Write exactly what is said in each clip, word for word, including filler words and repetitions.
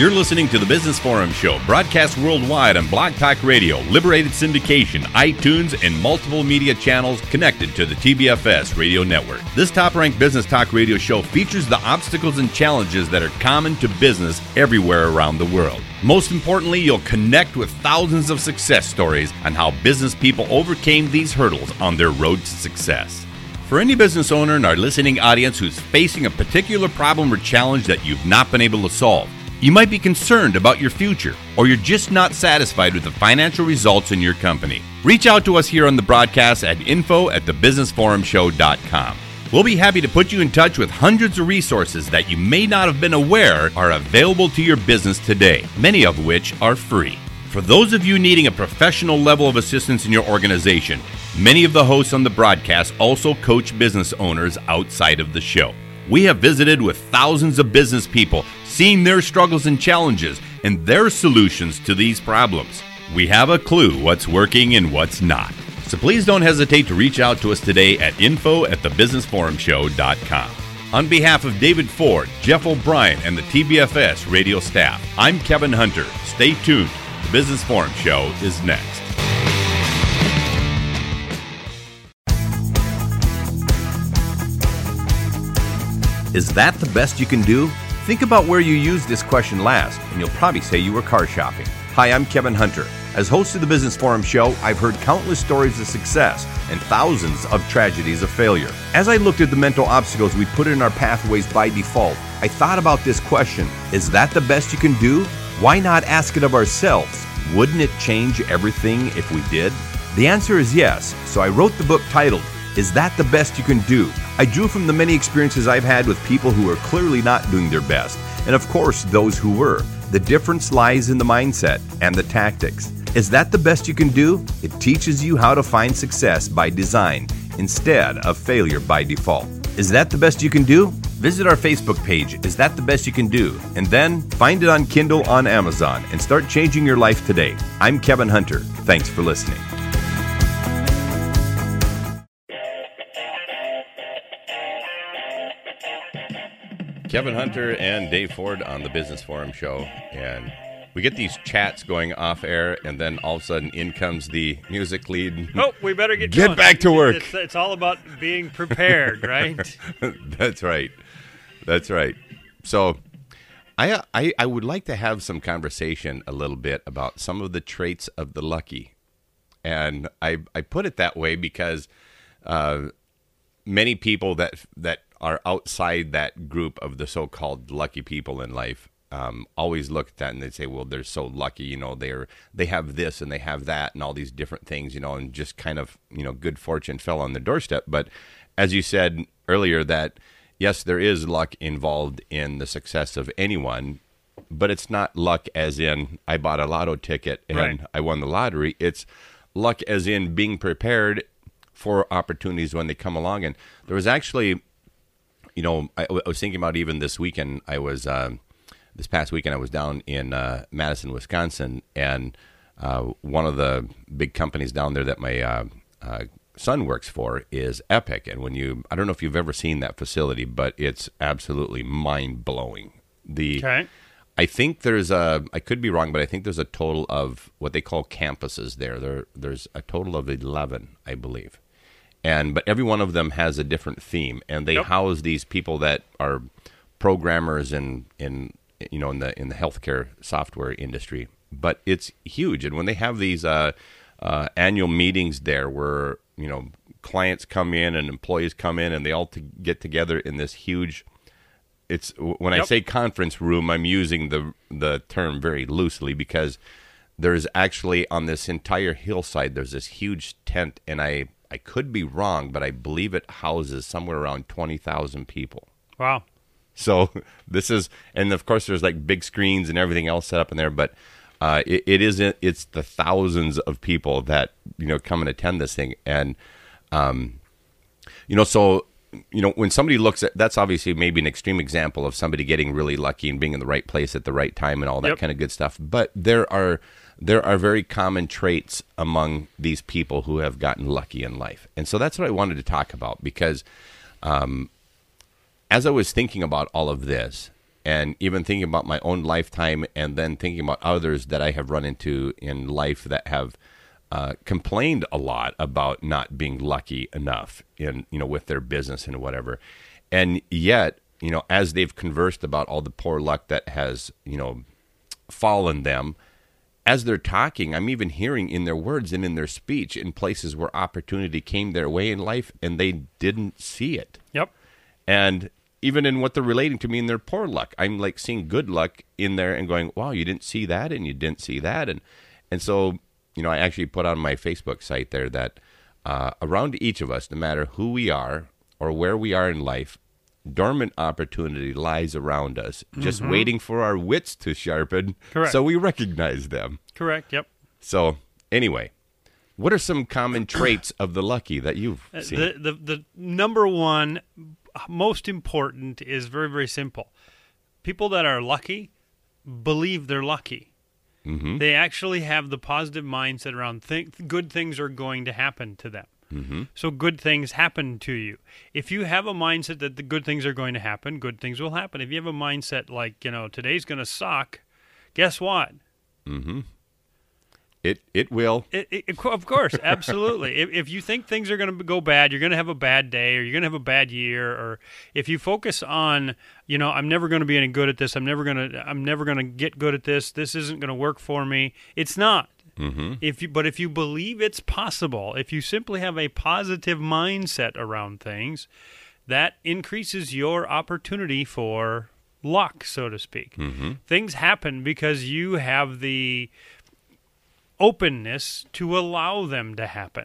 You're listening to the Business Forum Show, broadcast worldwide on Blog Talk Radio, Liberated Syndication, iTunes, and multiple media channels connected to the T B F S radio network. This top-ranked business talk radio show features the obstacles and challenges that are common to business everywhere around the world. Most importantly, you'll connect with thousands of success stories on how business people overcame these hurdles on their road to success. For any business owner in our listening audience who's facing a particular problem or challenge that you've not been able to solve, you might be concerned about your future, or you're just not satisfied with the financial results in your company. Reach out to us here on the broadcast at info at the business forum show dot com. We'll be happy to put you in touch with hundreds of resources that you may not have been aware are available to your business today, many of which are free. For those of you needing a professional level of assistance in your organization, many of the hosts on the broadcast also coach business owners outside of the show. We have visited with thousands of business people, seeing their struggles and challenges and their solutions to these problems. We have a clue what's working and what's not. So please don't hesitate to reach out to us today at info at the business forum show dot com. On behalf of David Ford, Jeff O'Brien, and the T B F S radio staff, I'm Kevin Hunter. Stay tuned. The Business Forum Show is next. Is that the best you can do? Think about where you used this question last, and you'll probably say you were car shopping. Hi, I'm Kevin Hunter. As host of the Business Forum Show, I've heard countless stories of success and thousands of tragedies of failure. As I looked at the mental obstacles we put in our pathways by default, I thought about this question. Is that the best you can do? Why not ask it of ourselves? Wouldn't it change everything if we did? The answer is yes, so I wrote the book titled, Is That the Best You Can Do? I drew from the many experiences I've had with people who are clearly not doing their best, and of course those who were. The difference lies in the mindset and the tactics. Is that the best you can do? It teaches you how to find success by design instead of failure by default. Is that the best you can do? Visit our Facebook page, Is That the Best You Can Do? And then find it on Kindle on Amazon and start changing your life today. I'm Kevin Hunter. Thanks for listening. Kevin Hunter and Dave Ford on the Business Forum Show, and we get these chats going off air, and then all of a sudden in comes the music lead. Oh, we better get get going. back to work. It's, it's all about being prepared, right? That's right. That's right. So I, I I would like to have some conversation a little bit about some of the traits of the lucky, and I I put it that way because uh, many people that that are outside that group of the so-called lucky people in life um, always look at that and they say, well, they're so lucky, you know, they're they have this and they have that and all these different things, you know, and just kind of, you know, good fortune fell on their doorstep. But as you said earlier, that yes, there is luck involved in the success of anyone, but it's not luck as in I bought a lotto ticket and right. I won the lottery. It's luck as in being prepared for opportunities when they come along. And there was actually, you know, I, I was thinking about even this weekend, I was, uh, this past weekend, I was down in uh, Madison, Wisconsin, and uh, one of the big companies down there that my uh, uh, son works for is Epic. And when you, I don't know if you've ever seen that facility, but it's absolutely mind-blowing. The, okay. I think there's a, I could be wrong, but I think there's a total of what they call campuses there. There, there's a total of eleven, I believe. And but every one of them has a different theme, and they yep. house these people that are programmers in, in you know in the in the healthcare software industry. But it's huge, and when they have these uh, uh, annual meetings there, where you know clients come in and employees come in, and they all to get together in this huge. It's when yep. I say conference room, I'm using the the term very loosely because there's actually on this entire hillside there's this huge tent, and I. I could be wrong, but I believe it houses somewhere around twenty thousand people. Wow. So this is, and of course there's like big screens and everything else set up in there, but uh, it, it isn't, it's the thousands of people that, you know, come and attend this thing. And, um, you know, so, you know, when somebody looks at, that's obviously maybe an extreme example of somebody getting really lucky and being in the right place at the right time and all that yep. kind of good stuff. But there are, There are very common traits among these people who have gotten lucky in life. And so that's what I wanted to talk about because um, as I was thinking about all of this, And even thinking about my own lifetime and then thinking about others that I have run into in life that have uh, complained a lot about not being lucky enough in, you know, with their business and whatever. And yet, you know, as they've conversed about all the poor luck that has, you know, fallen them, as they're talking, I'm even hearing in their words and in their speech in places where opportunity came their way in life and they didn't see it. Yep. And even in what they're relating to me in their poor luck, I'm like seeing good luck in there and going, wow, you didn't see that and you didn't see that. And, and so, you know, I actually put on my Facebook site there that uh, around each of us, no matter who we are or where we are in life, dormant opportunity lies around us, just mm-hmm. waiting for our wits to sharpen. Correct. So we recognize them. Correct, yep. So anyway, what are some common traits of the lucky that you've seen? The, the, the number one, most important is very, very simple. People that are lucky believe they're lucky. Mm-hmm. They actually have the positive mindset around think good things are going to happen to them. Mm-hmm. So good things happen to you. If you have a mindset that the good things are going to happen, good things will happen. If you have a mindset like, you know, today's going to suck, guess what? Mm-hmm. It it will. It, it, of course, absolutely. if, if you think things are going to go bad, you're going to have a bad day, or you're going to have a bad year, or if you focus on, you know, I'm never going to be any good at this, I'm never going to, I'm never going to get good at this, this isn't going to work for me. It's not. Mm-hmm. If you, but if you believe it's possible, if you simply have a positive mindset around things, that increases your opportunity for luck, so to speak. Mm-hmm. Things happen because you have the openness to allow them to happen.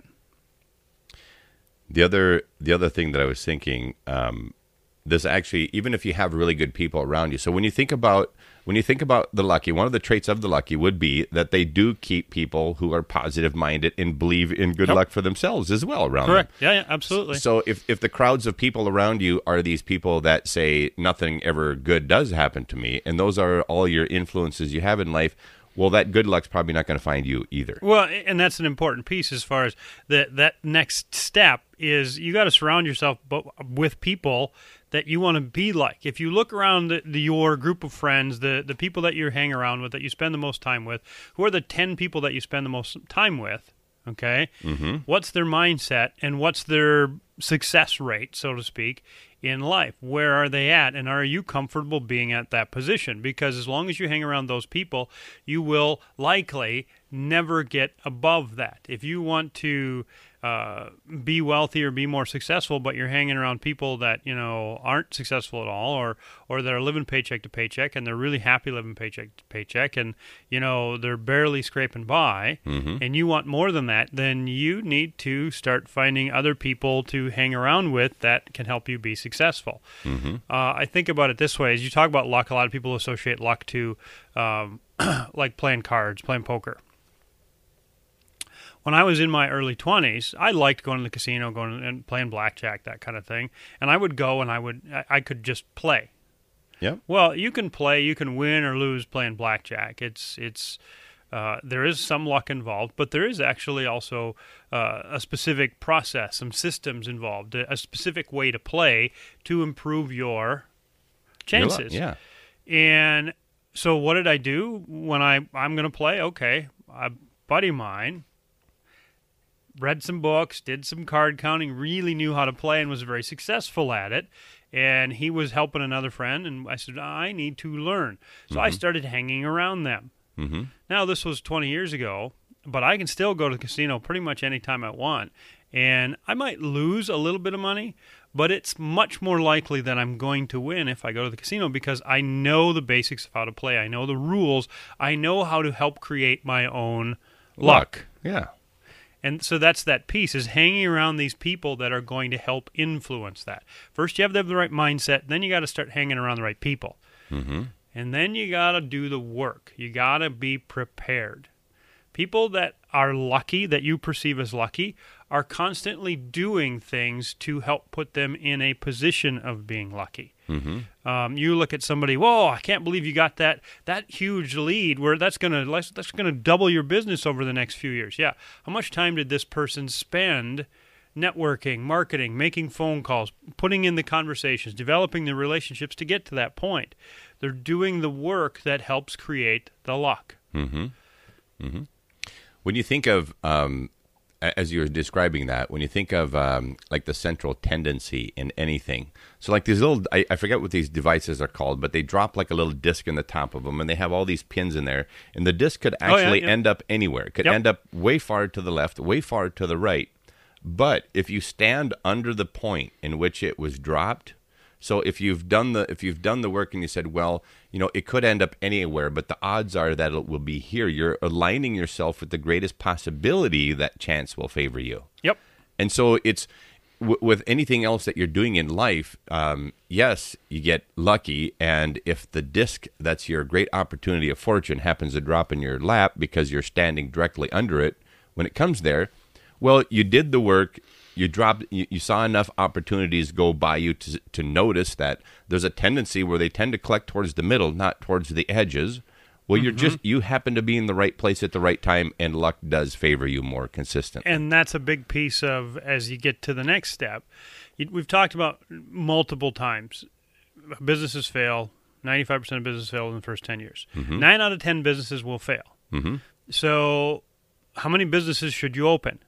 The other, the other thing that I was thinking, um, this actually, even if you have really good people around you. So when you think about when you think about the lucky, one of the traits of the lucky would be that they do keep people who are positive minded and believe in good yep. luck for themselves as well around Correct. them. Yeah, yeah, absolutely. So if if the crowds of people around you are these people that say nothing ever good does happen to me, and those are all your influences you have in life, well, that good luck's probably not going to find you either. Well, and that's an important piece as far as the, that next step is you got to surround yourself with people that you want to be like. If you look around the, the, your group of friends, the, the people that you hang around with, that you spend the most time with, who are the ten people that you spend the most time with, okay? Mm-hmm. What's their mindset and what's their success rate, so to speak, in life? Where are they at, and are you comfortable being at that position? Because as long as you hang around those people, you will likely never get above that. If you want to uh, be wealthy or be more successful, but you're hanging around people that, you know, aren't successful at all, or or that are living paycheck to paycheck, and they're really happy living paycheck to paycheck, and, you know, they're barely scraping by, mm-hmm. and you want more than that, then you need to start finding other people to hang around with that can help you be successful. Mm-hmm. Uh, I think about it this way. As you talk about luck, a lot of people associate luck to um, like playing cards, playing poker. When I was in my early twenties, I liked going to the casino, going and playing blackjack, that kind of thing. And I would go and I would, I could just play. Yeah. Well, you can play, you can win or lose playing blackjack. It's, it's, uh, there is some luck involved, but there is actually also uh, a specific process, some systems involved, a, a specific way to play to improve your chances. Your luck, yeah. And so what did I do when I, I'm going to play? Okay, a buddy of mine read some books, did some card counting, really knew how to play, and was very successful at it. And he was helping another friend, and I said, I need to learn. So mm-hmm. I started hanging around them. Mm-hmm. Now, this was twenty years ago, but I can still go to the casino pretty much any time I want. And I might lose a little bit of money, but it's much more likely that I'm going to win if I go to the casino because I know the basics of how to play. I know the rules. I know how to help create my own luck. luck. Yeah. And so that's that piece, is hanging around these people that are going to help influence that. First, you have to have the right mindset. Then you got to start hanging around the right people. Mm-hmm. And then you got to do the work. You got to be prepared. People that are lucky, that you perceive as lucky, are constantly doing things to help put them in a position of being lucky. Mm-hmm. Um, you look at somebody, whoa, I can't believe you got that that huge lead where that's gonna that's gonna double your business over the next few years. Yeah, how much time did this person spend networking, marketing, making phone calls, putting in the conversations, developing the relationships to get to that point. They're doing the work that helps create the luck. Mm-hmm. Mm-hmm. When you think of, um, as you were describing that, when you think of um, like the central tendency in anything, so like these little, I, I forget what these devices are called, but they drop like a little disc in the top of them, and they have all these pins in there, and the disc could actually oh, yeah, yeah. end up anywhere. It could yep. end up way far to the left, way far to the right. But if you stand under the point in which it was dropped, so if you've done the if you've done the work and you said, well, you know, it could end up anywhere, but the odds are that it will be here. You're aligning yourself with the greatest possibility that chance will favor you. Yep. And so it's w- with anything else that you're doing in life. Um, yes, you get lucky, and if the disc that's your great opportunity of fortune happens to drop in your lap because you're standing directly under it when it comes there. Well, you did the work, you dropped, you, you saw enough opportunities go by you to to notice that there's a tendency where they tend to collect towards the middle, not towards the edges. Well, mm-hmm. you're just, you happen to be in the right place at the right time, and luck does favor you more consistently. And that's a big piece of, as you get to the next step, we've talked about multiple times, businesses fail, ninety-five percent of businesses fail in the first ten years. Mm-hmm. Nine out of ten businesses will fail. Mm-hmm. So how many businesses should you open?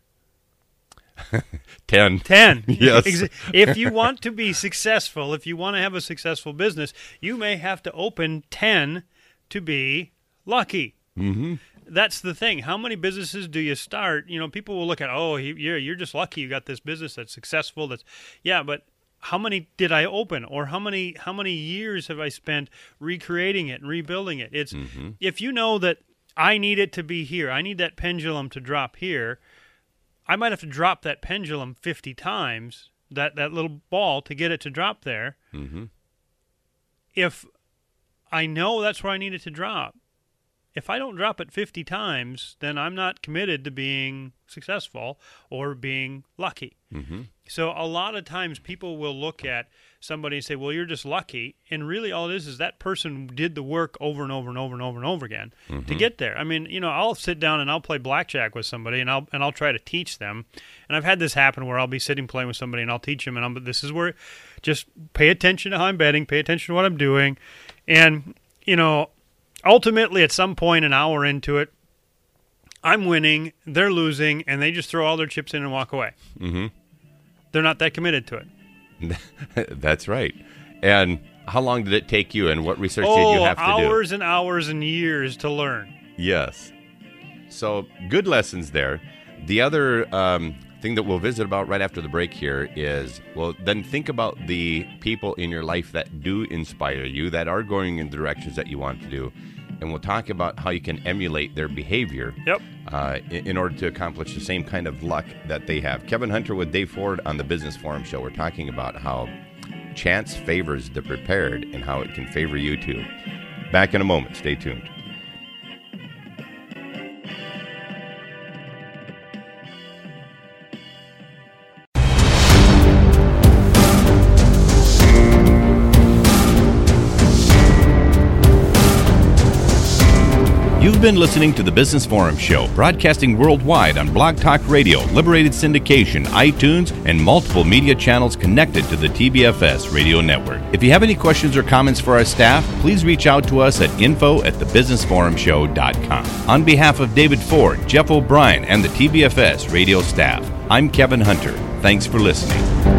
Ten. Ten. Yes. If you want to be successful, if you want to have a successful business, you may have to open ten to be lucky. Mm-hmm. That's the thing. How many businesses do you start? You know, people will look at, oh, you're you're just lucky you got this business that's successful. That's yeah, but how many did I open, or how many how many years have I spent recreating it and rebuilding it? It's mm-hmm. if you know that I need it to be here, I need that pendulum to drop here. I might have to drop that pendulum fifty times, that, that little ball, to get it to drop there. Mm-hmm. If I know that's where I need it to drop, if I don't drop it fifty times, then I'm not committed to being successful or being lucky. Mm-hmm. So a lot of times people will look at somebody and say, well, you're just lucky. And really all it is is that person did the work over and over and over and over and over again mm-hmm. to get there. I mean, you know, I'll sit down and I'll play blackjack with somebody and I'll and I'll try to teach them. And I've had this happen where I'll be sitting playing with somebody and I'll teach them. And I'm, this is where just pay attention to how I'm betting, pay attention to what I'm doing. And, you know, ultimately at some point an hour into it, I'm winning, they're losing, and they just throw all their chips in and walk away. Mm-hmm. They're not that committed to it. That's right. And how long did it take you, and what research oh, did you have to hours do? Hours and hours and years to learn. Yes. So good lessons there. The other um, thing that we'll visit about right after the break here is, well, then think about the people in your life that do inspire you, that are going in the directions that you want to do. And we'll talk about how you can emulate their behavior yep. uh, in, in order to accomplish the same kind of luck that they have. Kevin Hunter with Dave Ford on the Business Forum Show. We're talking about how chance favors the prepared and how it can favor you too. Back in a moment. Stay tuned. You've been listening to the Business Forum Show, broadcasting worldwide on Blog Talk Radio, Liberated Syndication, iTunes, and multiple media channels connected to the T B F S radio network. If you have any questions or comments for our staff, please reach out to us at info at the business forum show dot com. On behalf of David Ford, Jeff O'Brien, and the T B F S radio staff, I'm Kevin Hunter. Thanks for listening.